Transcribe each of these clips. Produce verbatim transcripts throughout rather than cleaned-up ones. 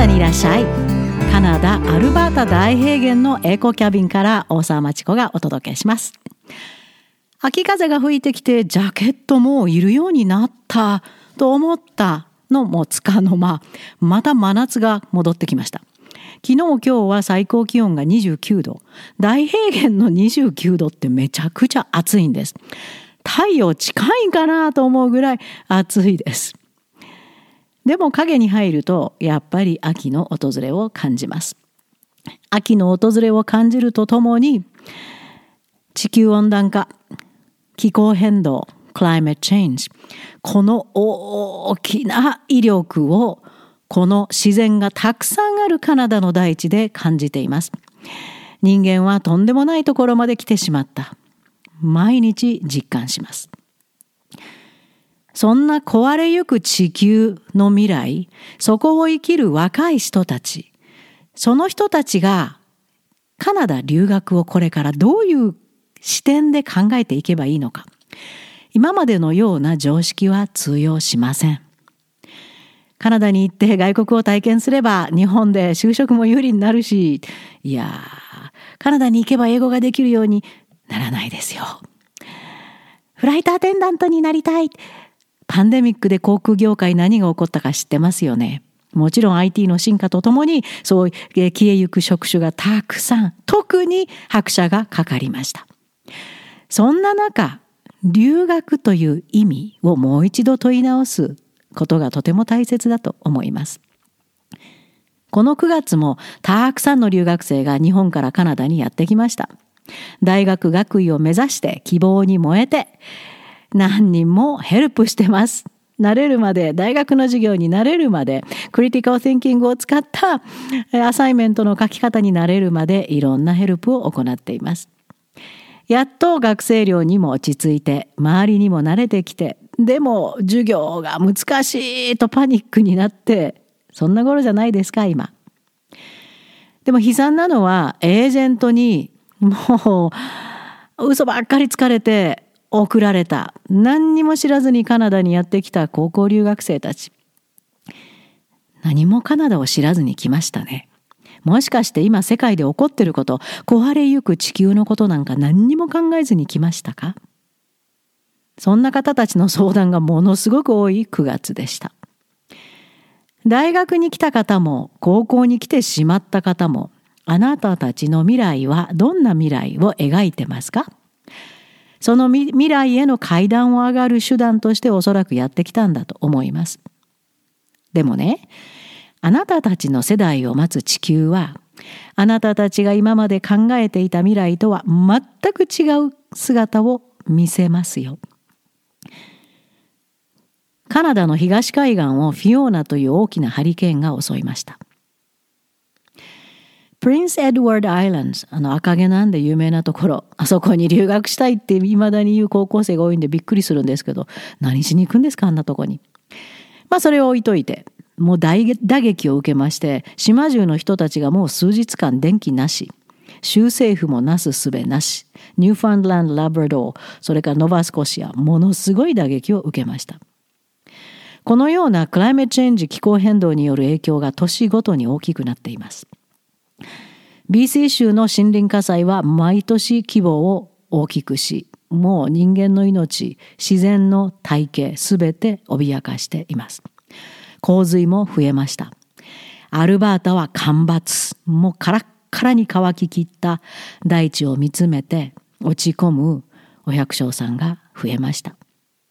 ダにいらっしゃい。カナダアルバータ大平原のエコキャビンから大沢町子がお届けします。秋風が吹いてきてジャケットもいるようになったと思ったのもつかの間、また真夏が戻ってきました。昨日今日は最高気温がにじゅうきゅうど、大平原のにじゅうきゅうどってめちゃくちゃ暑いんです。太陽近いかなと思うぐらい暑いです。でも影に入るとやっぱり秋の訪れを感じます。秋の訪れを感じるとともに、地球温暖化、気候変動、climate change、この大きな威力をこの自然がたくさんあるカナダの大地で感じています。人間はとんでもないところまで来てしまった。毎日実感します。そんな壊れゆく地球の未来、そこを生きる若い人たち、その人たちがカナダ留学をこれからどういう視点で考えていけばいいのか。今までのような常識は通用しません。カナダに行って外国を体験すれば日本で就職も有利になるし、いやー、カナダに行けば英語ができるようにならないですよ。フライトアテンダントになりたい。パンデミックで航空業界何が起こったか知ってますよね。もちろん アイティー の進化とともにそう消えゆく職種がたくさん、特に拍車がかかりました。そんな中、留学という意味をもう一度問い直すことがとても大切だと思います。このくがつもたくさんの留学生が日本からカナダにやってきました。大学学位を目指して希望に燃えて何人もヘルプしてます。慣れるまで、大学の授業に慣れるまで、クリティカル・シンキングを使ったアサイメントの書き方に慣れるまでいろんなヘルプを行っています。やっと学生寮にも落ち着いて、周りにも慣れてきて、でも授業が難しいとパニックになって、そんな頃じゃないですか、今。でも悲惨なのは、エージェントにもう嘘ばっかりつかれて送られた、何にも知らずにカナダにやってきた高校留学生たち。何もカナダを知らずに来ましたね。もしかして今世界で起こっていること、壊れゆく地球のことなんか何にも考えずに来ましたか？そんな方たちの相談がものすごく多いくがつでした。大学に来た方も高校に来てしまった方も、あなたたちの未来はどんな未来を描いてますか？その未来への階段を上がる手段としておそらくやってきたんだと思います。でもね、あなたたちの世代を待つ地球は、あなたたちが今まで考えていた未来とは全く違う姿を見せますよ。カナダの東海岸をフィオーナという大きなハリケーンが襲いました。プリンス・エドワード・アイランド、あの赤毛なんで有名なところ、あそこに留学したいって未だに言う高校生が多いんでびっくりするんですけど、何しに行くんですか、あんなとこに。まあそれを置いといて、もう大打撃を受けまして、島中の人たちがもう数日間電気なし、州政府もなすすべなし、ニューファンドランド、ラブラドー、それからノバスコシア、ものすごい打撃を受けました。このようなクライメットチェンジ、気候変動による影響が年ごとに大きくなっています。ビーシー 州の森林火災は毎年規模を大きくし、もう人間の命、自然の体系すべて脅かしています。洪水も増えました。アルバータは干ばつ、もうカラッカラに乾ききった大地を見つめて落ち込むお百姓さんが増えました。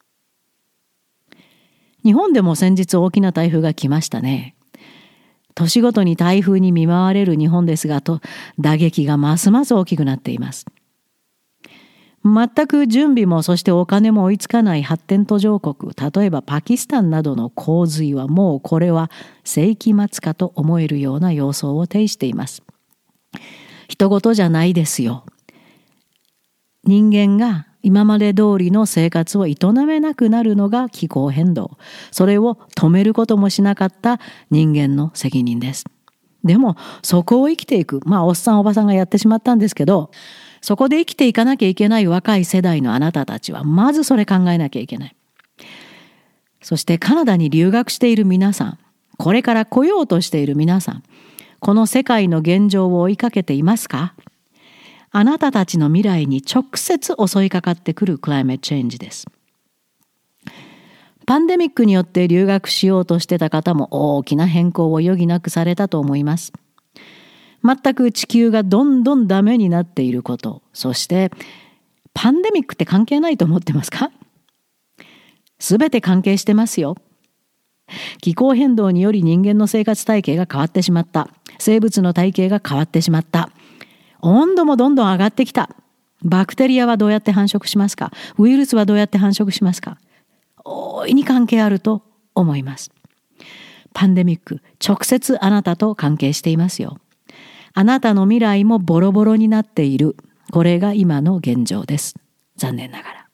日本でも先日大きな台風が来ましたね。年ごとに台風に見舞われる日本ですが、と打撃がますます大きくなっています。全く準備もそしてお金も追いつかない発展途上国、例えばパキスタンなどの洪水はもうこれは世紀末かと思えるような様相を呈しています。人事じゃないですよ。人間が今まで通りの生活を営めなくなるのが気候変動。それを止めることもしなかった人間の責任です。でもそこを生きていく、まあおっさんおばさんがやってしまったんですけど、そこで生きていかなきゃいけない若い世代のあなたたちはまずそれ考えなきゃいけない。そしてカナダに留学している皆さん、 これから来ようとしている皆さん、この世界の現状を追いかけていますか？あなたたちの未来に直接襲いかかってくるクライメットチェンジです。パンデミックによって留学しようとしてた方も大きな変更を余儀なくされたと思います。全く地球がどんどんダメになっていること、そしてパンデミックって関係ないと思ってますか？すべて関係してますよ。気候変動により人間の生活体系が変わってしまった。生物の体系が変わってしまった。温度もどんどん上がってきた。バクテリアはどうやって繁殖しますか？ウイルスはどうやって繁殖しますか？大いに関係あると思います。パンデミック、直接あなたと関係していますよ。あなたの未来もボロボロになっている。これが今の現状です。残念ながら。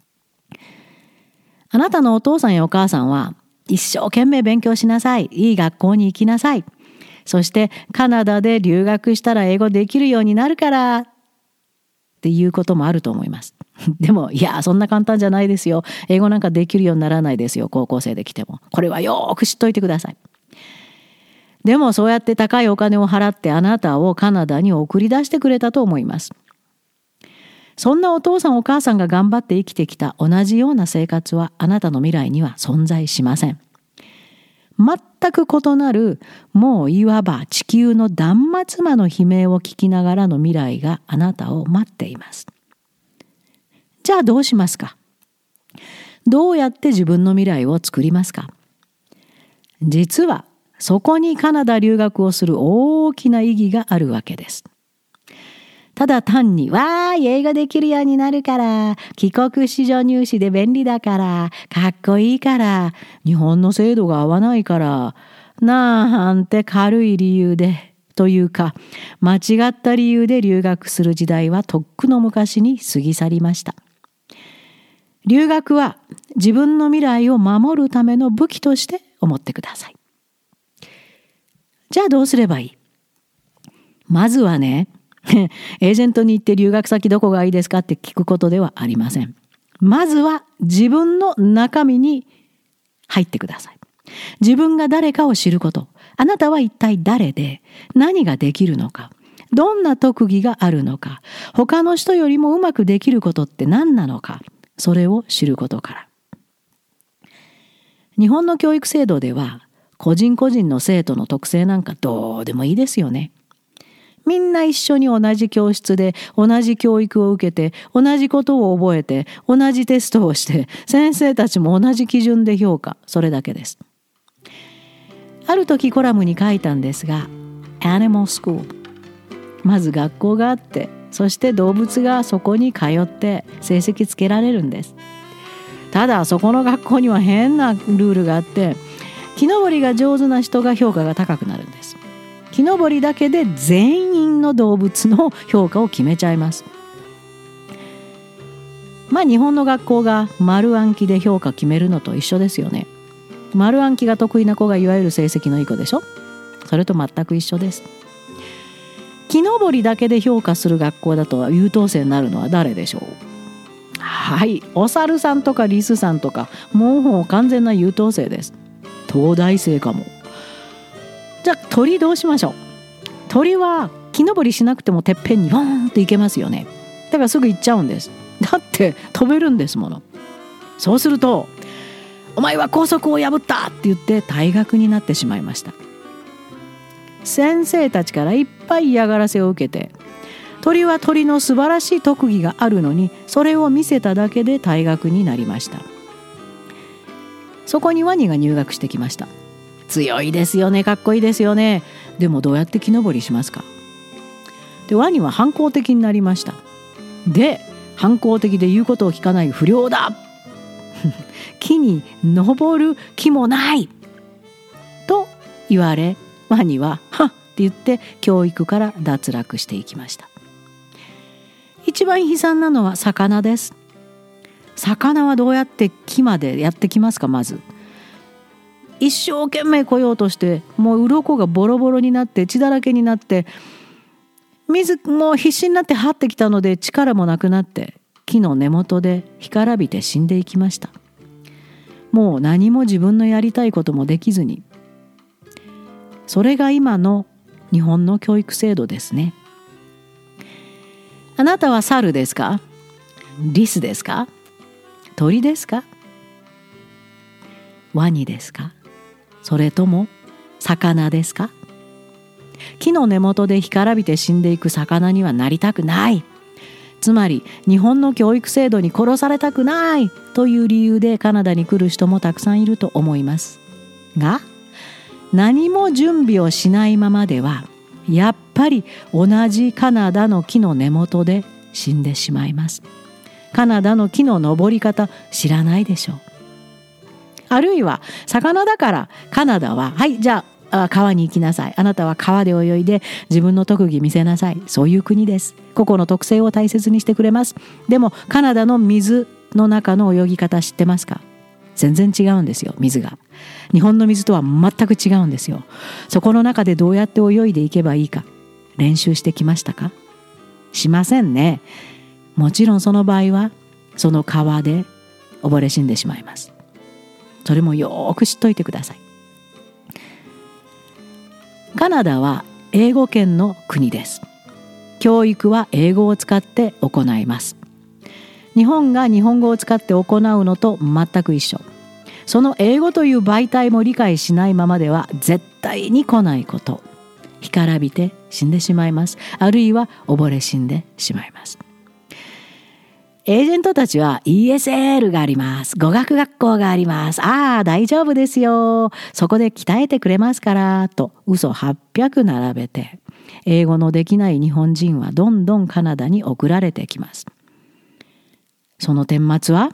あなたのお父さんやお母さんは一生懸命勉強しなさい。いい学校に行きなさい。そしてカナダで留学したら英語できるようになるからっていうこともあると思います。でも、いや、そんな簡単じゃないですよ。英語なんかできるようにならないですよ。高校生で来ても。これはよーく知っといてください。でも、そうやって高いお金を払ってあなたをカナダに送り出してくれたと思います。そんなお父さんお母さんが頑張って生きてきた同じような生活はあなたの未来には存在しません。全く異なる、もういわば地球の断末魔の悲鳴を聞きながらの未来があなたを待っています。じゃあどうしますか？どうやって自分の未来を作りますか？実はそこにカナダ留学をする大きな意義があるわけです。ただ単に、わーい、英語できるようになるから、帰国子女入試で便利だから、かっこいいから、日本の制度が合わないから、なんて軽い理由で、というか、間違った理由で留学する時代はとっくの昔に過ぎ去りました。留学は自分の未来を守るための武器として思ってください。じゃあどうすればいい？まずはね、エージェントに行って留学先どこがいいですかって聞くことではありません。まずは自分の中身に入ってください。自分が誰かを知ること。あなたは一体誰で何ができるのか。どんな特技があるのか。他の人よりもうまくできることって何なのか。それを知ることから。日本の教育制度では個人個人の生徒の特性なんかどうでもいいですよね。みんな一緒に同じ教室で同じ教育を受けて同じことを覚えて同じテストをして先生たちも同じ基準で評価。それだけです。ある時コラムに書いたんですが、Animal School。まず学校があって、そして動物がそこに通って成績つけられるんです。ただそこの学校には変なルールがあって、木登りが上手な人が評価が高くなるんです。木登りだけで全員の動物の評価を決めちゃいます。まあ日本の学校が丸暗記で評価決めるのと一緒ですよね。丸暗記が得意な子がいわゆる成績のいい子でしょ。それと全く一緒です。木登りだけで評価する学校だと優等生になるのは誰でしょう？はい、お猿さんとかリスさんとか、もう完全な優等生です。東大生かも。じゃあ鳥どうしましょう？鳥は木登りしなくてもてっぺんにボーンって行けますよね。だからすぐ行っちゃうんです。だって飛べるんですもの。そうすると、お前は校則を破ったって言って退学になってしまいました。先生たちからいっぱい嫌がらせを受けて、鳥は鳥の素晴らしい特技があるのに、それを見せただけで退学になりました。そこにワニが入学してきました。強いですよね、かっこいいですよね。でもどうやって木登りしますか？で、ワニは反抗的になりました。で、反抗的で言うことを聞かない不良だ木に登る気もないと言われ、ワニははっって言って教育から脱落していきました。一番悲惨なのは魚です。魚はどうやって木までやってきますか？まず一生懸命来ようとして、もう鱗がボロボロになって血だらけになって、水も必死になって這ってきたので力もなくなって、木の根元で干からびて死んでいきました。もう何も自分のやりたいこともできずに、 それが今の日本の教育制度ですね。あなたは猿ですか？リスですか？鳥ですか？ワニですか？それとも魚ですか？木の根元で干からびて死んでいく魚にはなりたくない。つまり日本の教育制度に殺されたくないという理由でカナダに来る人もたくさんいると思います。が、何も準備をしないままではやっぱり同じカナダの木の根元で死んでしまいます。カナダの木の登り方知らないでしょう。あるいは魚だからカナダははいじゃあ川に行きなさい、あなたは川で泳いで自分の特技見せなさい、そういう国です。個々の特性を大切にしてくれます。でもカナダの水の中の泳ぎ方知ってますか？全然違うんですよ。水が日本の水とは全く違うんですよ。そこの中でどうやって泳いでいけばいいか練習してきましたか？しませんね。もちろんその場合はその川で溺れ死んでしまいます。それもよく知っといてください。カナダは英語圏の国です。教育は英語を使って行います。日本が日本語を使って行うのと全く一緒。その英語という媒体も理解しないままでは絶対に来ないこと。干からびて死んでしまいます。あるいは溺れ死んでしまいます。エージェントたちは イーエスエル があります。語学学校があります。ああ、大丈夫ですよ。そこで鍛えてくれますから、と嘘はっぴゃく並べて、英語のできない日本人はどんどんカナダに送られてきます。その顛末は、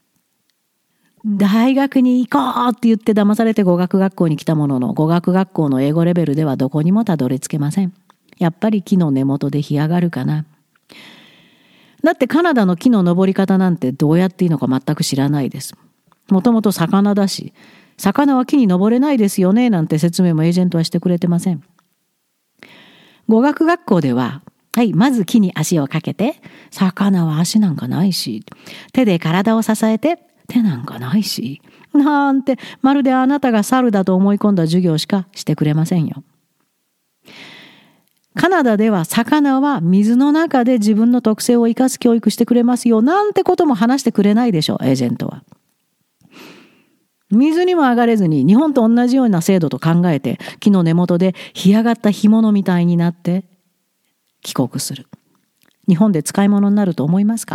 大学に行こうって言って騙されて語学学校に来たものの、語学学校の英語レベルではどこにもたどり着けません。やっぱり木の根元で干上がるかな。だってカナダの木の登り方なんてどうやっていいのか全く知らないです。もともと魚だし、魚は木に登れないですよねなんて説明もエージェントはしてくれてません。語学学校では、はい、まず木に足をかけて、魚は足なんかないし、手で体を支えて、手なんかないし、なんてまるであなたが猿だと思い込んだ授業しかしてくれませんよ。カナダでは魚は水の中で自分の特性を生かす教育してくれますよなんてことも話してくれないでしょう、エージェントは。水にも上がれずに日本と同じような制度と考えて木の根元で干上がった干物みたいになって帰国する。日本で使い物になると思いますか？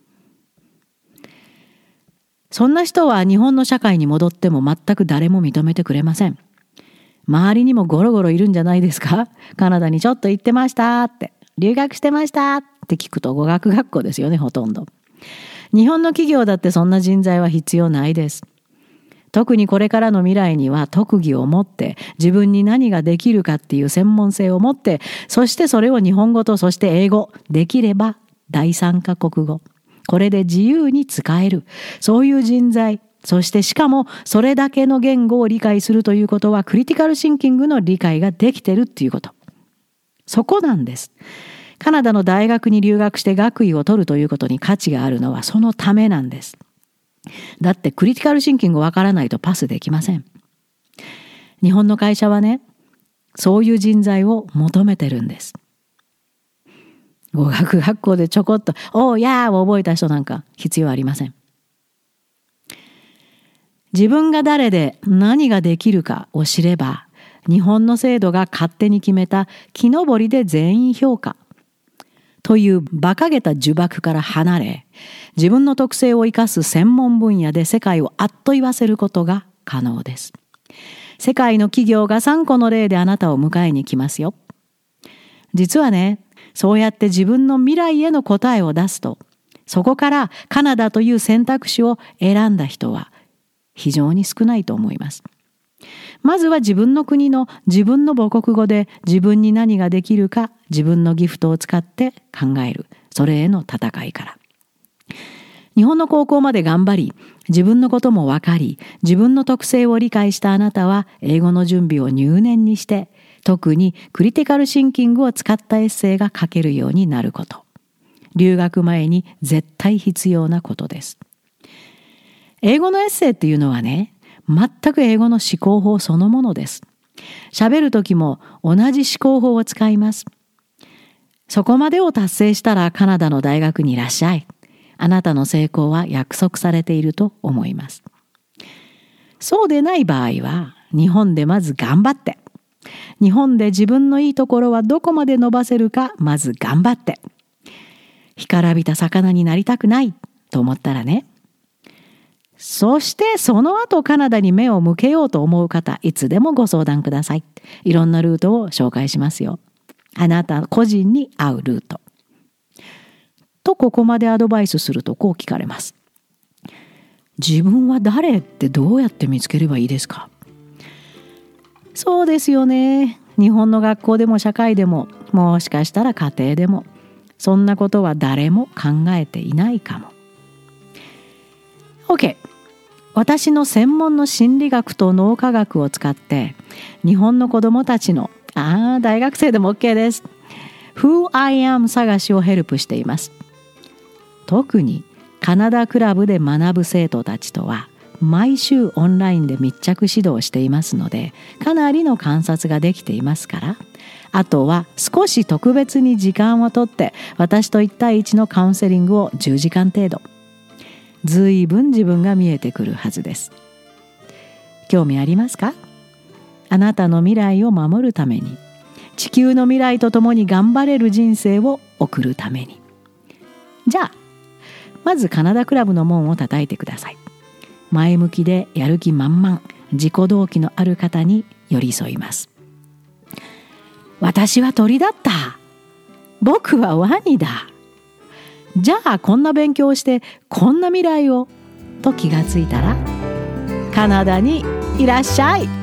そんな人は日本の社会に戻っても全く誰も認めてくれません。周りにもゴロゴロいるんじゃないですか？カナダにちょっと行ってましたって、留学してましたって聞くと語学学校ですよね、ほとんど。日本の企業だってそんな人材は必要ないです。特にこれからの未来には特技を持って自分に何ができるかっていう専門性を持って、そしてそれを日本語とそして英語、できれば第三カ国語、これで自由に使える、そういう人材、そしてしかもそれだけの言語を理解するということはクリティカルシンキングの理解ができてるっていうこと。そこなんです。カナダの大学に留学して学位を取るということに価値があるのはそのためなんです。だってクリティカルシンキングわからないとパスできません。日本の会社はね、そういう人材を求めてるんです。語学学校でちょこっと「おーやー」を覚えた人なんか必要ありません。自分が誰で何ができるかを知れば、日本の制度が勝手に決めた木登りで全員評価という馬鹿げた呪縛から離れ、自分の特性を生かす専門分野で世界をあっと言わせることが可能です。世界の企業がさんこの例であなたを迎えに来ますよ。実はね、そうやって自分の未来への答えを出すと、そこからカナダという選択肢を選んだ人は非常に少ないと思います。まずは自分の国の自分の母国語で自分に何ができるか、自分のギフトを使って考える。それへの戦いから。日本の高校まで頑張り、自分のことも分かり、自分の特性を理解したあなたは英語の準備を入念にして、特にクリティカルシンキングを使ったエッセイが書けるようになること。留学前に絶対必要なことです。英語のエッセイっていうのはね、全く英語の思考法そのものです。 喋る時も同じ思考法を使います。そこまでを達成したらカナダの大学にいらっしゃい。あなたの成功は約束されていると思います。そうでない場合は、日本でまず頑張って、日本で自分のいいところはどこまで伸ばせるかまず頑張って、干からびた魚になりたくないと思ったらね。そしてその後カナダに目を向けようと思う方、いつでもご相談ください。いろんなルートを紹介しますよ。あなた個人に合うルート。とここまでアドバイスするとこう聞かれます。自分は誰ってどうやって見つければいいですか？そうですよね。日本の学校でも社会でも、もしかしたら家庭でも、そんなことは誰も考えていないかも。OK。私の専門の心理学と脳科学を使って、日本の子どもたちの、ああ、大学生でも OK です。Who I am 探しをヘルプしています。特にカナダクラブで学ぶ生徒たちとは、毎週オンラインで密着指導していますので、かなりの観察ができていますから、あとは少し特別に時間をとって、私といち対いちのカウンセリングをじゅうじかん程度。ずいぶん自分が見えてくるはずです。興味ありますか？あなたの未来を守るために、地球の未来とともに頑張れる人生を送るために。じゃあ、まずカナダクラブの門を叩いてください。前向きでやる気満々、自己動機のある方に寄り添います。私は鳥だった。僕はワニだ。じゃあこんな勉強をしてこんな未来をと気がついたら、カナダにいらっしゃい。